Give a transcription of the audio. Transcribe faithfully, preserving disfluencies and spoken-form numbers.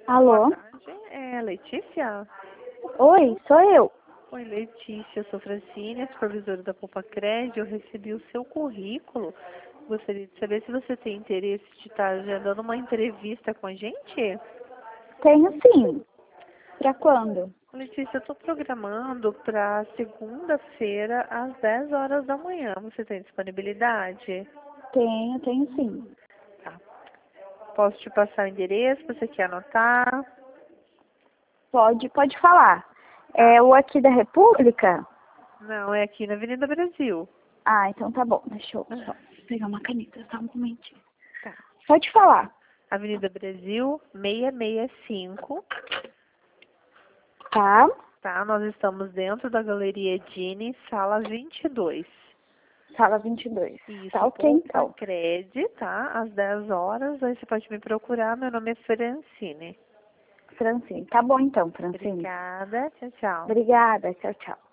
Alô? Boa tarde, é Letícia? Oi, sou eu. Oi, Letícia, eu sou Francine, supervisora da Poupa Crédito. Eu recebi o seu currículo. Gostaria de saber se você tem interesse de estar agendando uma entrevista com a gente? Tenho sim. Pra quando? Letícia, eu estou programando para segunda-feira às dez horas da manhã. Você tem disponibilidade? Tenho, tenho sim. Tá. Posso te passar o endereço? Você quer anotar? Pode, pode falar. É o aqui da República? Não, é aqui na Avenida Brasil. Ah, então tá bom. Deixa eu Ah, só pegar uma caneta, só um momentinho. tá. Pode falar. Avenida Brasil, seiscentos e sessenta e cinco, Tá? tá? Nós estamos dentro da Galeria Edine, sala vinte e dois. Sala vinte e dois. Tá Isso, ok Poupa então. Cred, tá? Às dez horas, aí você pode me procurar. Meu nome é Francine. Francine. Tá bom então, Francine. Obrigada. Tchau, tchau. Obrigada. Tchau, tchau.